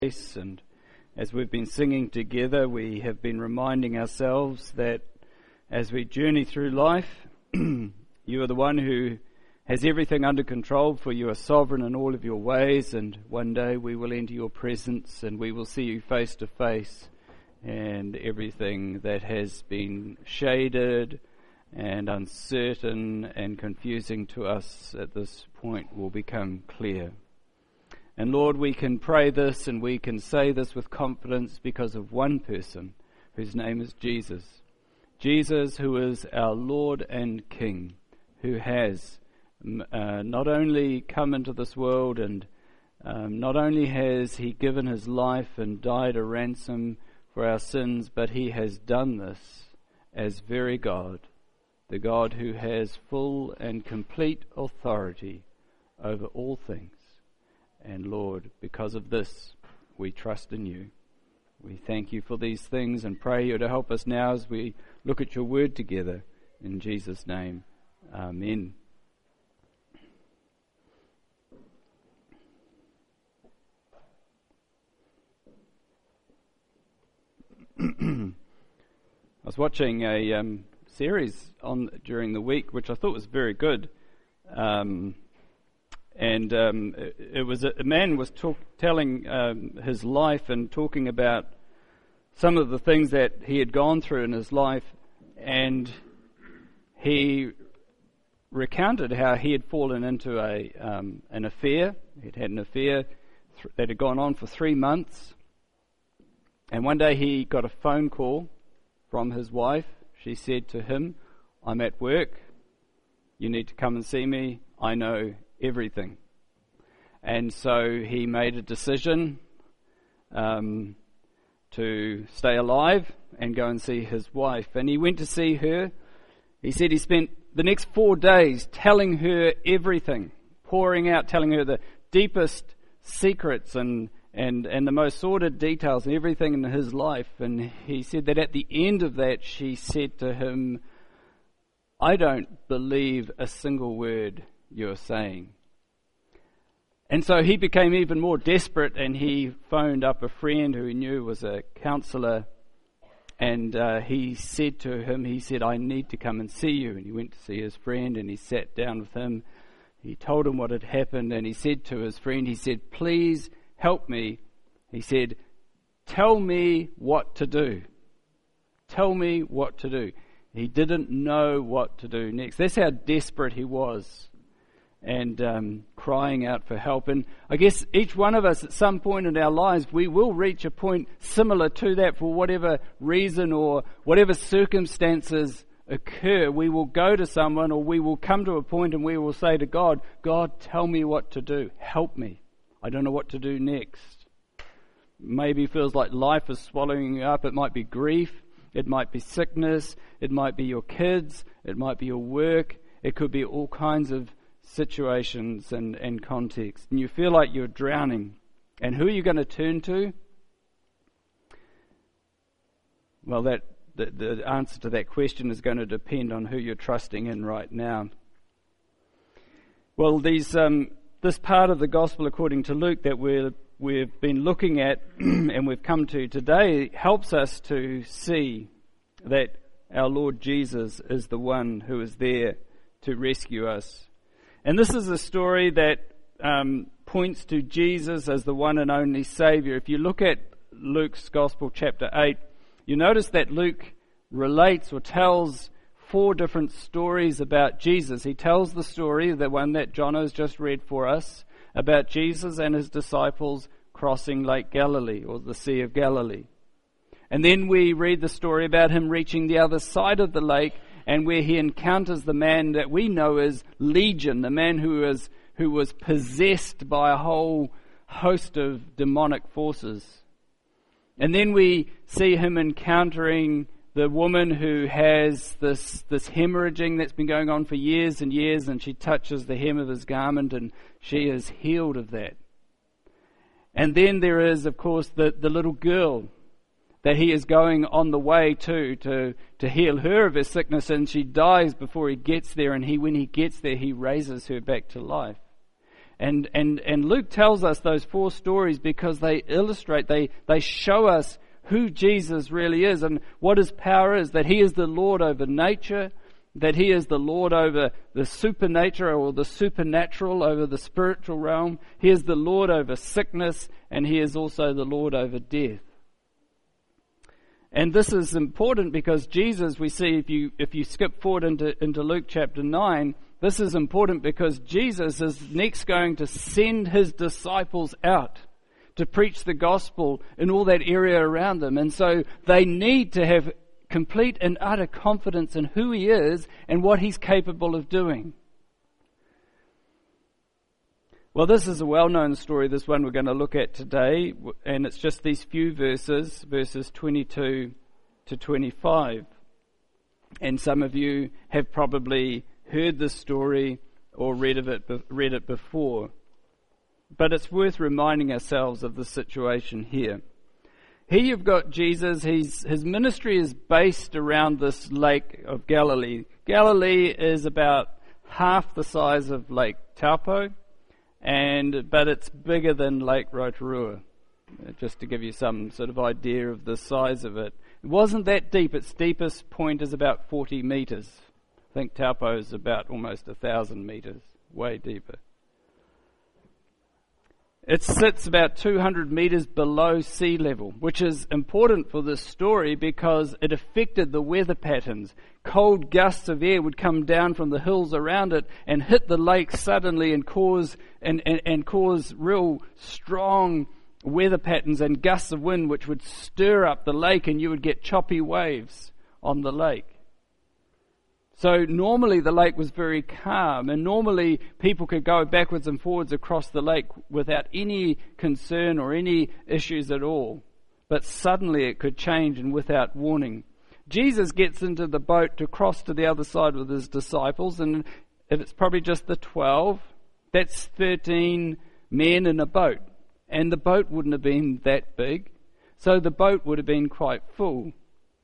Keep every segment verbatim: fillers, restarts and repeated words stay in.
And as we've been singing together, we have been reminding ourselves that as we journey through life, you are the one who has everything under control, for you are sovereign in all of your ways, and one day we will enter your presence and we will see you face to face, and everything that has been shaded and uncertain and confusing to us at this point will become clear. And Lord, we can pray this and we can say this with confidence because of one person whose name is Jesus. Jesus, who is our Lord and King, who has uh, not only come into this world and um, not only has he given his life and died a ransom for our sins, but he has done this as very God, the God who has full and complete authority over all things. And Lord, because of this, we trust in you. We thank you for these things and pray you to help us now as we look at your word together. In Jesus' name, amen. I was watching a um, series on during the week, which I thought was very good. Um, And um, it, it was a, a man was talk, telling um, his life and talking about some of the things that he had gone through in his life, and he recounted how he had fallen into a um, an affair. He'd had an affair th- that had gone on for three months, and one day he got a phone call from his wife. She said to him, "I'm at work. You need to come and see me. I know everything." And so he made a decision um, to stay alive and go and see his wife. And he went to see her. He said he spent the next four days telling her everything, pouring out, telling her the deepest secrets and, and, and the most sordid details and everything in his life. And he said that at the end of that, she said to him, "I don't believe a single word you're saying." And so he became even more desperate, and he phoned up a friend who he knew was a counsellor, and uh, he said to him, he said, "I need to come and see you." And he went to see his friend, and he sat down with him. He told him what had happened, and he said to his friend, he said, "Please help me." He said, "Tell me what to do. Tell me what to do." He didn't know what to do next. That's how desperate he was, and um, crying out for help. And I guess each one of us at some point in our lives, we will reach a point similar to that for whatever reason or whatever circumstances occur. We will go to someone, or we will come to a point and we will say to God, "God, tell me what to do. Help me. I don't know what to do next." Maybe it feels like life is swallowing you up. It might be grief. It might be sickness. It might be your kids. It might be your work. It could be all kinds of situations and, and context. And you feel like you're drowning. And who are you going to turn to? Well, that the, the answer to that question is going to depend on who you're trusting in right now. Well, these um, this part of the Gospel according to Luke that we're we've been looking at and we've come to today helps us to see that our Lord Jesus is the one who is there to rescue us. And this is a story that um, points to Jesus as the one and only Saviour. If you look at Luke's Gospel chapter eight, you notice that Luke relates or tells four different stories about Jesus. He tells the story, the one that John has just read for us, about Jesus and his disciples crossing Lake Galilee, or the Sea of Galilee. And then we read the story about him reaching the other side of the lake, and where he encounters the man that we know as Legion, the man who was, who was possessed by a whole host of demonic forces. And then we see him encountering the woman who has this this hemorrhaging that's been going on for years and years, and she touches the hem of his garment and she is healed of that. And then there is, of course, the, the little girl that he is going on the way to, to to heal her of her sickness, and she dies before he gets there, and he when he gets there he raises her back to life. And, and, and Luke tells us those four stories because they illustrate, they, they show us who Jesus really is and what his power is, that he is the Lord over nature, that he is the Lord over the supernatural or the supernatural, over the spiritual realm. He is the Lord over sickness, and he is also the Lord over death. And this is important because Jesus, we see if you if you skip forward into, into Luke chapter nine, this is important because Jesus is next going to send his disciples out to preach the gospel in all that area around them. And so they need to have complete and utter confidence in who he is and what he's capable of doing. Well, this is a well-known story, this one we're going to look at today, and it's just these few verses, verses twenty-two to twenty-five. And some of you have probably heard this story or read of it, read it before. But it's worth reminding ourselves of the situation here. Here you've got Jesus. He's, his ministry is based around this lake of Galilee. Galilee is about half the size of Lake Taupo, and but it's bigger than Lake Rotorua, just to give you some sort of idea of the size of it. It wasn't that deep. Its deepest point is about forty metres. I think Taupo is about almost one thousand metres, way deeper. It sits about two hundred metres below sea level, which is important for this story because it affected the weather patterns. Cold gusts of air would come down from the hills around it and hit the lake suddenly and cause and, and, and cause real strong weather patterns and gusts of wind which would stir up the lake, and you would get choppy waves on the lake. So normally the lake was very calm, and normally people could go backwards and forwards across the lake without any concern or any issues at all. But suddenly it could change, and without warning. Jesus gets into the boat to cross to the other side with his disciples, and if it's probably just the twelve, that's thirteen men in a boat. And the boat wouldn't have been that big, so the boat would have been quite full.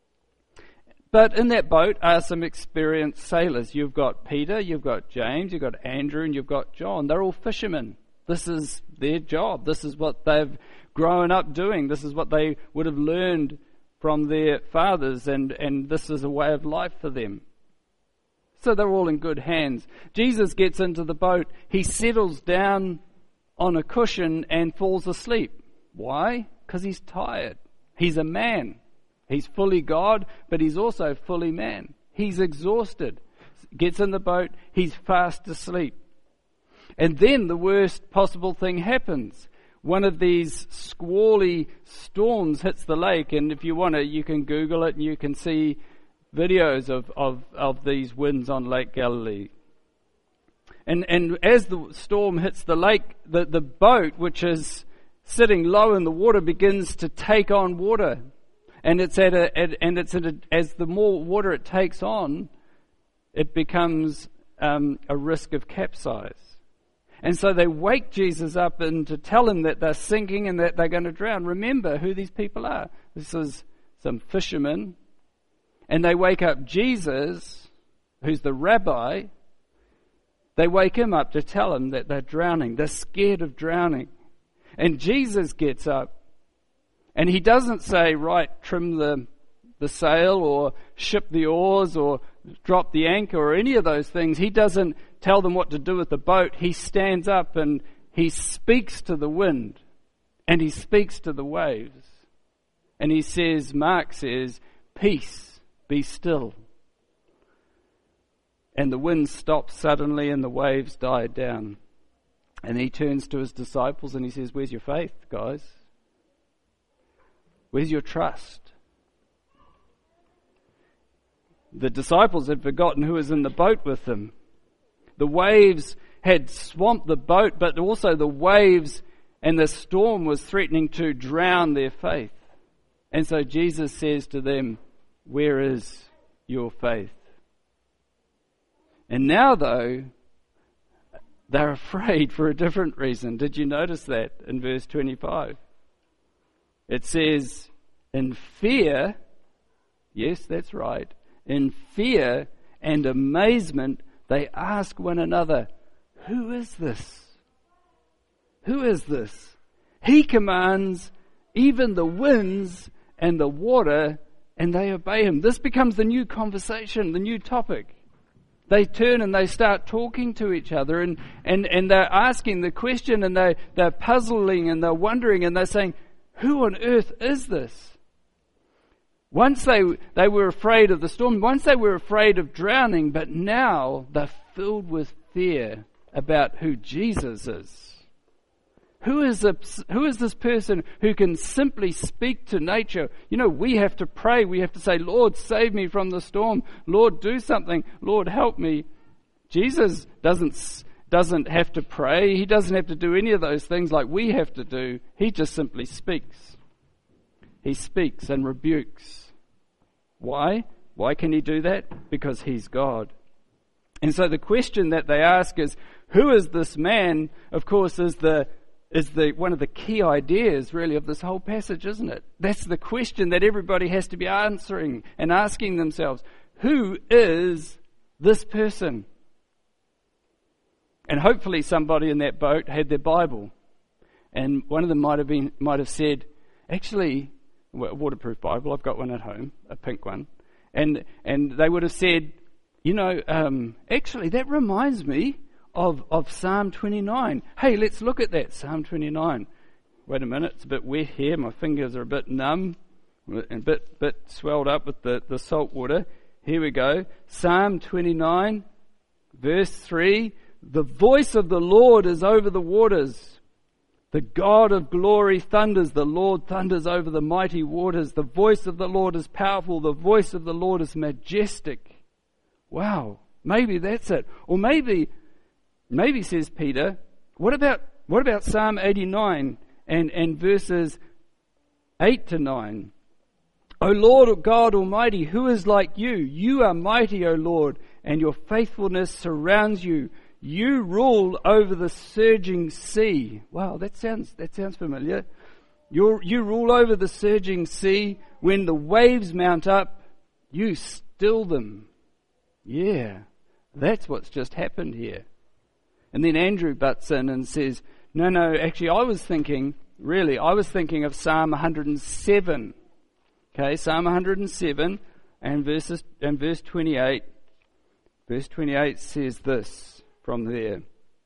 But in that boat are some experienced sailors. You've got Peter, you've got James, you've got Andrew, and you've got John. They're all fishermen. This is their job. This is what they've grown up doing. This is what they would have learned from their fathers, and, and this is a way of life for them. So they're all in good hands. Jesus gets into the boat. He settles down on a cushion and falls asleep. Why? Because he's tired. He's a man. He's fully God, but he's also fully man. He's exhausted. Gets in the boat, he's fast asleep. And then the worst possible thing happens. One of these squally storms hits the lake, and if you want to, you can Google it and you can see videos of, of, of these winds on Lake Galilee. And and as the storm hits the lake, the, the boat, which is sitting low in the water, begins to take on water. And it's at a, at, and it's at a, as the more water it takes on, it becomes um, a risk of capsize. And so they wake Jesus up and to tell him that they're sinking and that they're going to drown. Remember who these people are. This is some fishermen. And they wake up Jesus, who's the rabbi. They wake him up to tell him that they're drowning. They're scared of drowning. And Jesus gets up. And he doesn't say, right, trim the, the sail or ship the oars or drop the anchor or any of those things. He doesn't tell them what to do with the boat. He stands up and he speaks to the wind and he speaks to the waves. And he says, Mark says, peace, be still. And the wind stops suddenly and the waves die down. And he turns to his disciples and he says, where's your faith, guys? Where's your trust? The disciples had forgotten who was in the boat with them. The waves had swamped the boat, but also the waves and the storm was threatening to drown their faith. And so Jesus says to them, where is your faith? And now, though, they're afraid for a different reason. Did you notice that in verse twenty-five? It says, in fear, yes, that's right, in fear and amazement, they ask one another, who is this? Who is this? He commands even the winds and the water, and they obey him. This becomes the new conversation, the new topic. They turn and they start talking to each other, and, and, and they're asking the question, and they, they're puzzling and they're wondering, and they're saying, who on earth is this? Once they, they were afraid of the storm, once they were afraid of drowning, but now they're filled with fear about who Jesus is. Who is, a, who is this person who can simply speak to nature? You know, we have to pray. We have to say, Lord, save me from the storm. Lord, do something. Lord, help me. Jesus doesn't, doesn't have to pray. He doesn't have to do any of those things like we have to do. He just simply speaks. He speaks and rebukes. Why? Why can he do that? Because he's God. And so the question that they ask is, who is this man? Of course, is the is the one of the key ideas, really, of this whole passage, isn't it? That's the question that everybody has to be answering and asking themselves. Who is this person? And hopefully somebody in that boat had their Bible. And one of them might have been might have said, actually, a waterproof Bible, I've got one at home, a pink one. And and they would have said, you know, um, actually, that reminds me Of, of Psalm twenty-nine. Hey, let's look at that, Psalm twenty-nine. Wait a minute, it's a bit wet here. My fingers are a bit numb and a bit, bit swelled up with the, the salt water. Here we go. Psalm twenty-nine, verse three. The voice of the Lord is over the waters. The God of glory thunders. The Lord thunders over the mighty waters. The voice of the Lord is powerful. The voice of the Lord is majestic. Wow, maybe that's it. Or maybe... Maybe, says Peter, what about what about Psalm eighty-nine and, and verses eight to nine? O Lord God Almighty, who is like you? You are mighty, O Lord, and your faithfulness surrounds you. You rule over the surging sea. Wow, that sounds that sounds familiar. You're, you rule over the surging sea. When the waves mount up, you still them. Yeah, that's what's just happened here. And then Andrew butts in and says, no, no, actually I was thinking, really, I was thinking of Psalm one hundred seven. Okay, Psalm one hundred seven and, verses, and verse twenty-eight. Verse twenty-eight says this from there.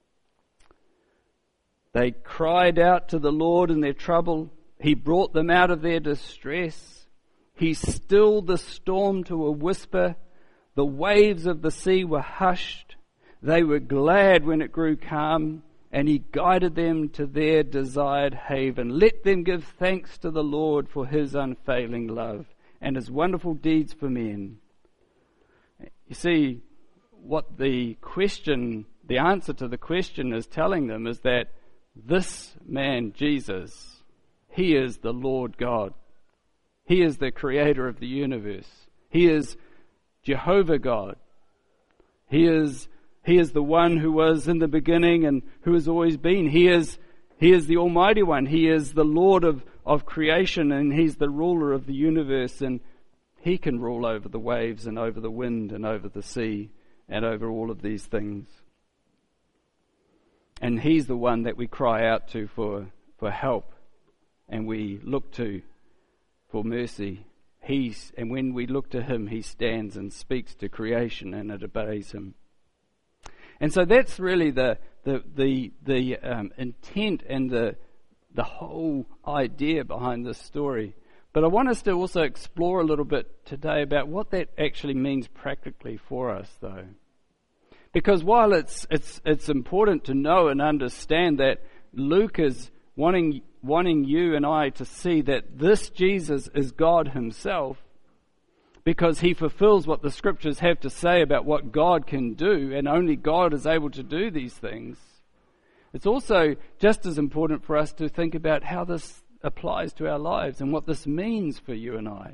They cried out to the Lord in their trouble. He brought them out of their distress. He stilled the storm to a whisper. The waves of the sea were hushed. They were glad when it grew calm, and he guided them to their desired haven. Let them give thanks to the Lord for his unfailing love and his wonderful deeds for men. You see, what the question, the answer to the question is telling them is that this man, Jesus, he is the Lord God. He is the creator of the universe. He is Jehovah God. He is He is the one who was in the beginning and who has always been. He is He is the Almighty One. He is the Lord of, of creation, and he's the ruler of the universe, and he can rule over the waves and over the wind and over the sea and over all of these things. And he's the one that we cry out to for, for help, and we look to for mercy. He's, and when we look to him, he stands and speaks to creation, and it obeys him. And so that's really the the the, the um, intent and the the whole idea behind this story. But I want us to also explore a little bit today about what that actually means practically for us, though. Because while it's it's it's important to know and understand that Luke is wanting wanting you and I to see that this Jesus is God himself, because he fulfills what the scriptures have to say about what God can do, and only God is able to do these things. It's also just as important for us to think about how this applies to our lives and what this means for you and I.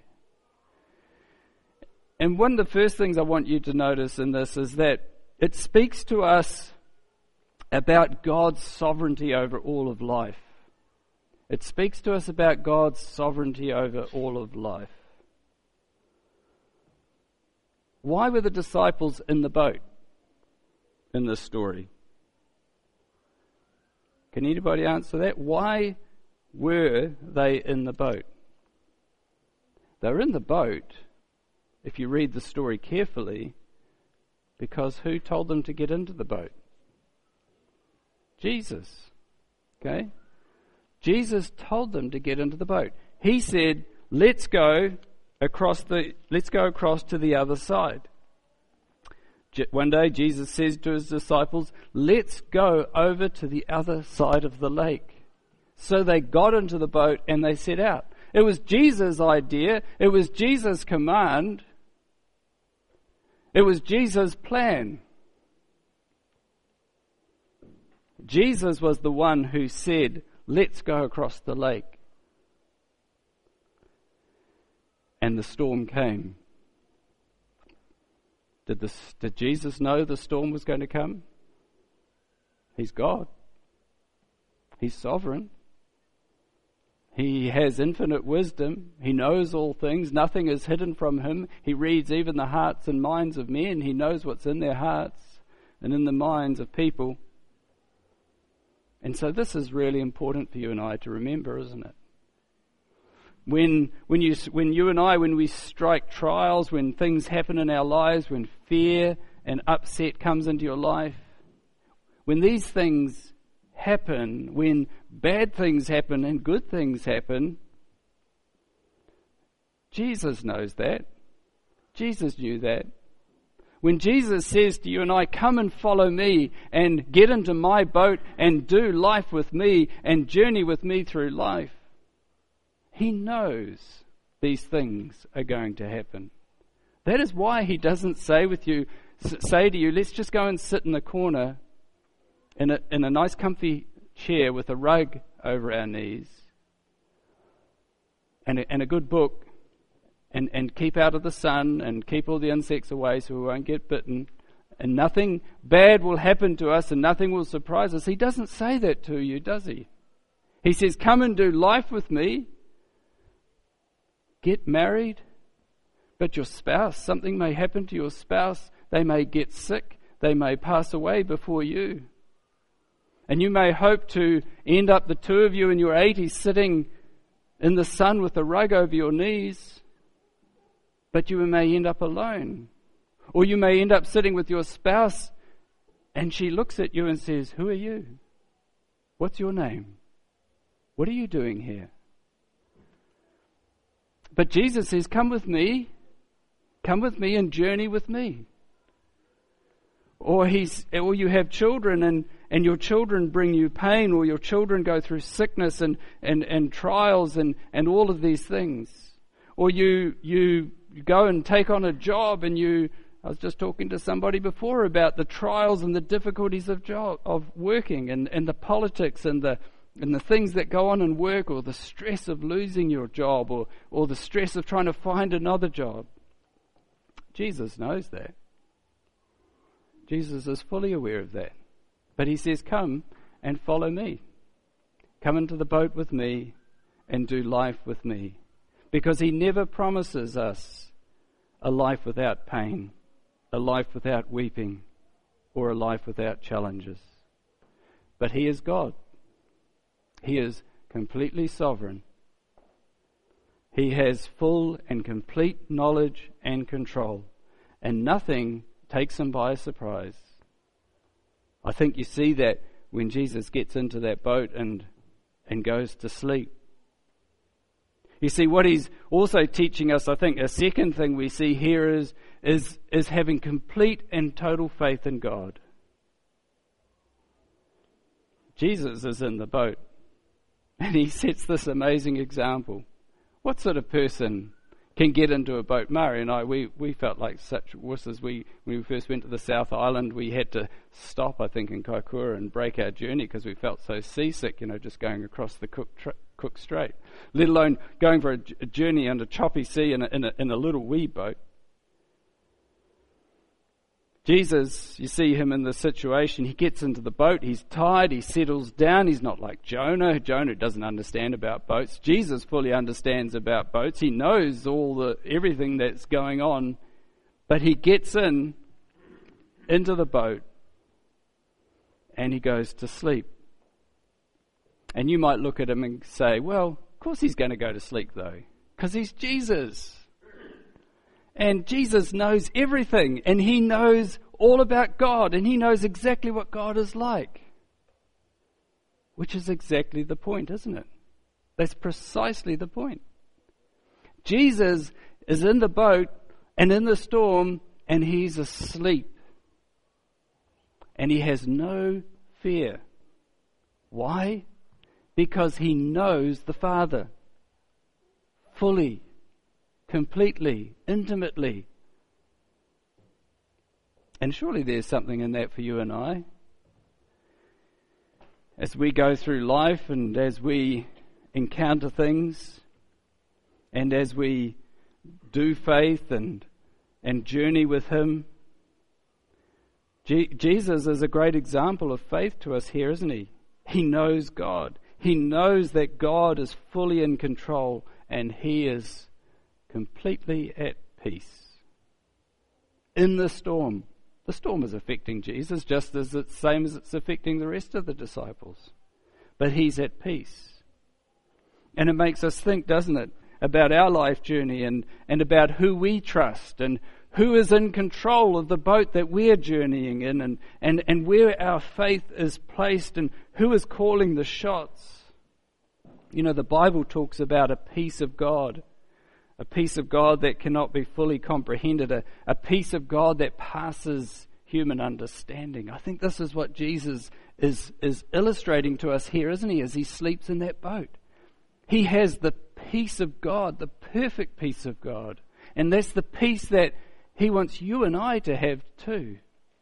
And one of the first things I want you to notice in this is that it speaks to us about God's sovereignty over all of life. It speaks to us about God's sovereignty over all of life. Why were the disciples in the boat in this story? Can anybody answer that? Why were they in the boat? They were in the boat, if you read the story carefully, because who told them to get into the boat? Jesus. Okay? Jesus told them to get into the boat. He said, let's go across the, let's go across to the other side. One day Jesus says to his disciples, let's go over to the other side of the lake. So they got into the boat and they set out. It was Jesus' idea. It was Jesus' command. It was Jesus' plan. Jesus was the one who said, let's go across the lake. And the storm came. Did, this, did Jesus know the storm was going to come? He's God. He's sovereign. He has infinite wisdom. He knows all things. Nothing is hidden from him. He reads even the hearts and minds of men. He knows what's in their hearts and in the minds of people. And so this is really important for you and I to remember, isn't it? When when you when you and I, when we strike trials, when things happen in our lives, when fear and upset comes into your life, when these things happen, when bad things happen and good things happen, Jesus knows that. Jesus knew that. When Jesus says to you and I, come and follow me and get into my boat and do life with me and journey with me through life, he knows these things are going to happen. That is why he doesn't say with you, say to you, let's just go and sit in the corner in a, in a nice comfy chair with a rug over our knees and a, and a good book and, and keep out of the sun and keep all the insects away so we won't get bitten and nothing bad will happen to us and nothing will surprise us. He doesn't say that to you, does he? He says, come and do life with me. Get married, but your spouse, something may happen to your spouse. They may get sick. They may pass away before you. And you may hope to end up, the two of you in your eighties, sitting in the sun with a rug over your knees, but you may end up alone. Or you may end up sitting with your spouse and she looks at you and says, who are you? What's your name? What are you doing here? But Jesus says, come with me, come with me and journey with me. Or he's, or you have children and, and your children bring you pain, or your children go through sickness and, and, and trials and, and all of these things. Or you, you go and take on a job and you, I was just talking to somebody before about the trials and the difficulties of job, of working and, and the politics and the And the things that go on in work, or the stress of losing your job, or, or the stress of trying to find another job. Jesus knows that. Jesus is fully aware of that. But he says, come and follow me. Come into the boat with me and do life with me. Because he never promises us a life without pain, a life without weeping, or a life without challenges. But he is God. He is completely sovereign. He has full and complete knowledge and control, and nothing takes him by surprise. I think you see that when Jesus gets into that boat and and goes to sleep. You see, what he's also teaching us, I think, a second thing we see here is is is having complete and total faith in God. Jesus is in the boat. And he sets this amazing example. What sort of person can get into a boat? Murray and I, we, we felt like such wusses. We, when we first went to the South Island, we had to stop, I think, in Kaikoura and break our journey because we felt so seasick, you know, just going across the Cook, tra- Cook Strait, let alone going for a, a journey under choppy sea in a, in a, in a little wee boat. Jesus, you see him in this situation, he gets into the boat, he's tired, he settles down, he's not like Jonah. Jonah doesn't understand about boats. Jesus fully understands about boats. He knows all the everything that's going on, but he gets in, into the boat, and he goes to sleep. And you might look at him and say, well, of course he's going to go to sleep though, because he's Jesus. And Jesus knows everything, and he knows all about God, and he knows exactly what God is like. Which is exactly the point, isn't it? That's precisely the point. Jesus is in the boat and in the storm, and he's asleep. And he has no fear. Why? Because he knows the Father fully, completely, intimately. And surely there's something in that for you and I. As we go through life and as we encounter things and as we do faith and and journey with him, Je- Jesus is a great example of faith to us here, isn't he? He knows God. He knows that God is fully in control and he is completely at peace. In the storm. The storm is affecting Jesus just as it's the same as it's affecting the rest of the disciples. But he's at peace. And it makes us think, doesn't it, about our life journey and, and about who we trust and who is in control of the boat that we're journeying in and, and, and where our faith is placed and who is calling the shots. You know, the Bible talks about a peace of God. A peace of God that cannot be fully comprehended, a, a peace of God that passes human understanding. I think this is what Jesus is, is illustrating to us here, isn't he, as he sleeps in that boat. He has the peace of God, the perfect peace of God. And that's the peace that he wants you and I to have too.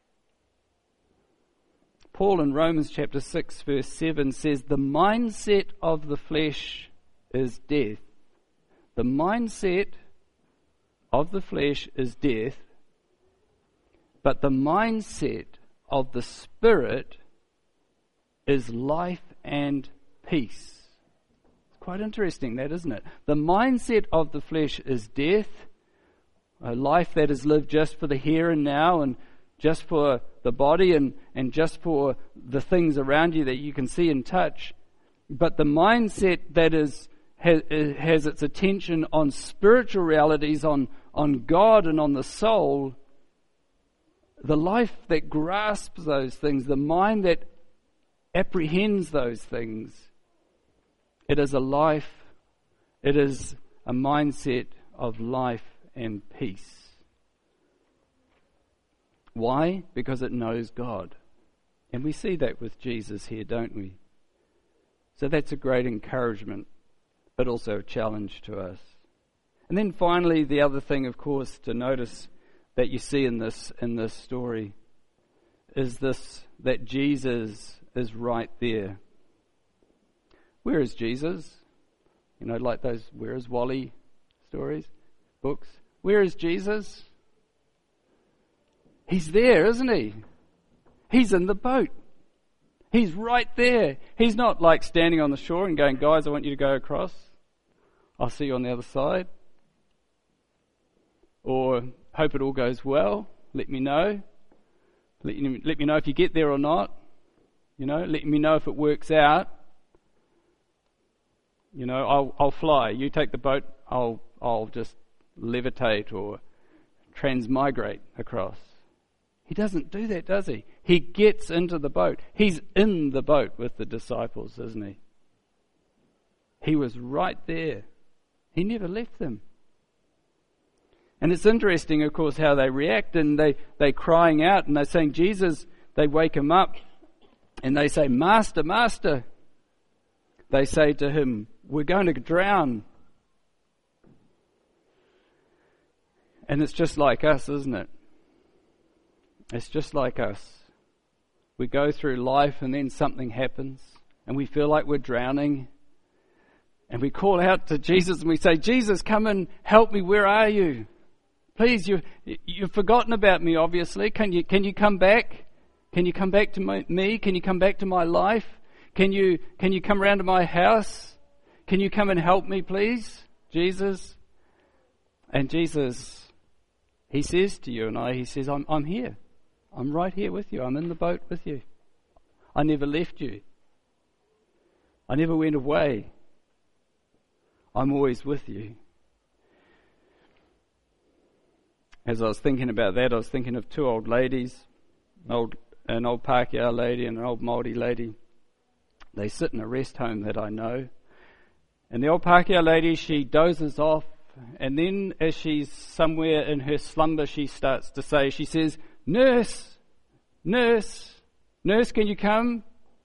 Paul in Romans chapter six verse seven says, the mindset of the flesh is death. The mindset of the flesh is death, but the mindset of the Spirit is life and peace. It's quite interesting that, isn't it? The mindset of the flesh is death, a life that is lived just for the here and now and just for the body and, and just for the things around you that you can see and touch. But the mindset that is Has, has its attention on spiritual realities, on, on God and on the soul, the life that grasps those things, the mind that apprehends those things, it is a life, it is a mindset of life and peace. Why? Because it knows God. And we see that with Jesus here, don't we? So that's a great encouragement, but also a challenge to us. And then finally, the other thing, of course, to notice that you see in this in this story is this, that Jesus is right there. Where is Jesus? You know, like those Where is Wally stories, books. Where is Jesus? He's there, isn't he? He's in the boat. He's right there. He's not like standing on the shore and going, guys, I want you to go across. I'll see you on the other side. Or, hope it all goes well. Let me know. Let, you, let me know if you get there or not. You know, let me know if it works out. You know, I'll, I'll fly. You take the boat. I'll, I'll just levitate or transmigrate across. He doesn't do that, does he? He gets into the boat. He's in the boat with the disciples, isn't he? He was right there. He never left them. And it's interesting, of course, how they react, and they, they're crying out, and they're saying, Jesus, they wake him up, and they say, Master, Master. They say to him, we're going to drown. And it's just like us, isn't it? It's just like us. We go through life and then something happens and we feel like we're drowning. And we call out to Jesus and we say, Jesus, come and help me. Where are you? Please, you, you've forgotten about me, obviously. Can you, can you come back? Can you come back to my, me? Can you come back to my life? Can you, can you come around to my house? Can you come and help me, please, Jesus? And Jesus, he says to you and I, he says, I'm, I'm here. I'm right here with you. I'm in the boat with you. I never left you. I never went away. I'm always with you. As I was thinking about that, I was thinking of two old ladies, an old, an old Pākehā lady and an old Māori lady. They sit in a rest home that I know. And the old Pākehā lady, she dozes off, and then as she's somewhere in her slumber, she starts to say, she says, "Nurse, nurse, nurse, can you come?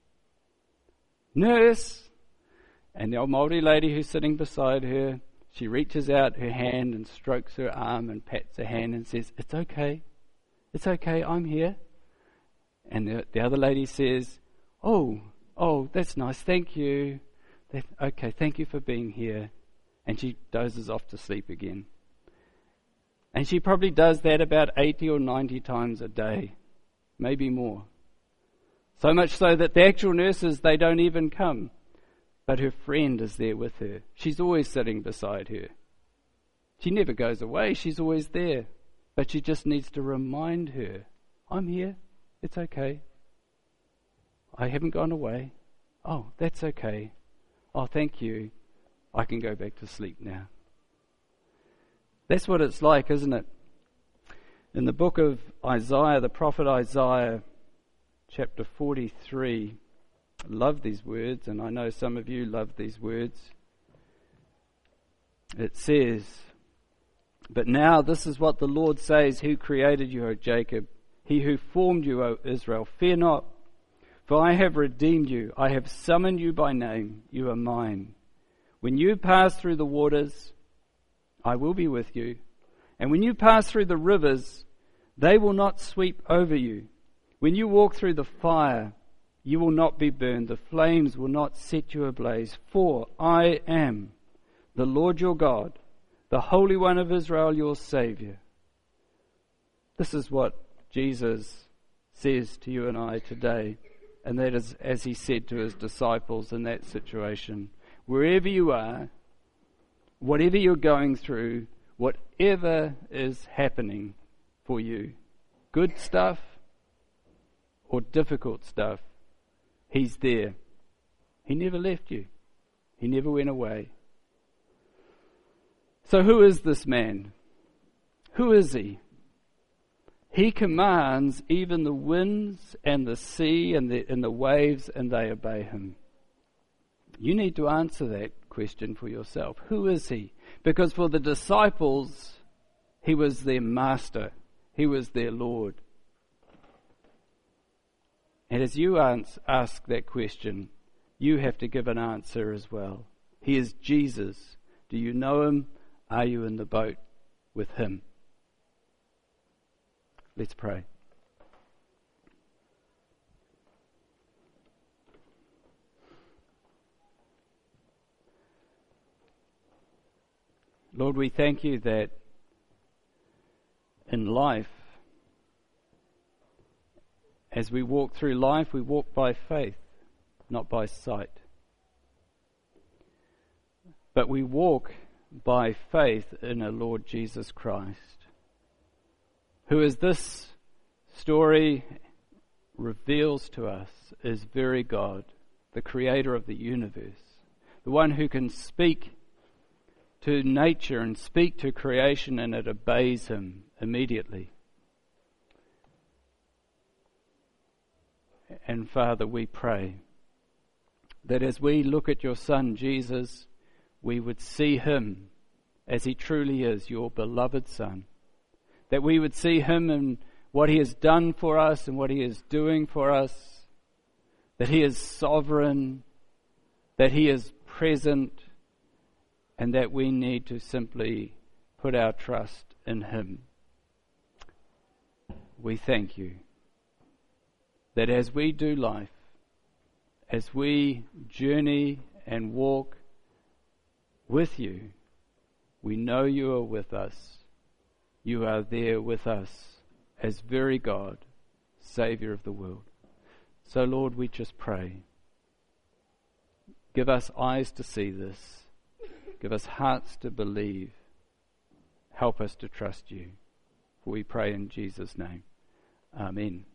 Nurse." And the old Māori lady who's sitting beside her, she reaches out her hand and strokes her arm and pats her hand and says, "It's okay. It's okay. I'm here." And the, the other lady says, "Oh, oh, that's nice. Thank you. That, okay, thank you for being here." And she dozes off to sleep again. And she probably does that about eighty or ninety times a day, maybe more. So much so that the actual nurses, they don't even come. But her friend is there with her. She's always sitting beside her. She never goes away. She's always there. But she just needs to remind her, "I'm here. It's okay. I haven't gone away. Oh, that's okay. Oh, thank you. I can go back to sleep now." That's what it's like, isn't it? In the book of Isaiah, the prophet Isaiah, chapter forty-three, I love these words, and I know some of you love these words. It says, "But now this is what the Lord says, who created you, O Jacob, he who formed you, O Israel. Fear not, for I have redeemed you. I have summoned you by name. You are mine. When you pass through the waters, I will be with you. And when you pass through the rivers, they will not sweep over you. When you walk through the fire, you will not be burned. The flames will not set you ablaze. For I am the Lord your God, the Holy One of Israel, your Saviour." This is what Jesus says to you and I today. And that is as he said to his disciples in that situation. Wherever you are, whatever you're going through, whatever is happening for you, good stuff or difficult stuff, he's there. He never left you. He never went away. So who is this man? Who is he? He commands even the winds and the sea and the, and the waves, and they obey him. You need to answer that question for yourself. Who is he? Because for the disciples, he was their master. He was their Lord. And as you ask that question, you have to give an answer as well. He is Jesus. Do you know him? Are you in the boat with him? Let's pray. Lord, we thank you that in life, as we walk through life, we walk by faith, not by sight. But we walk by faith in our Lord Jesus Christ, who, as this story reveals to us, is very God, the creator of the universe, the one who can speak to nature and speak to creation and it obeys him immediately. And Father, we pray that as we look at your Son, Jesus, we would see him as he truly is, your beloved Son. That we would see him in what he has done for us and what he is doing for us. That he is sovereign, that he is present, and that we need to simply put our trust in him. We thank you that as we do life, as we journey and walk with you, we know you are with us. You are there with us as very God, Saviour of the world. So Lord, we just pray. Give us eyes to see this. Give us hearts to believe. Help us to trust you. For we pray in Jesus' name. Amen.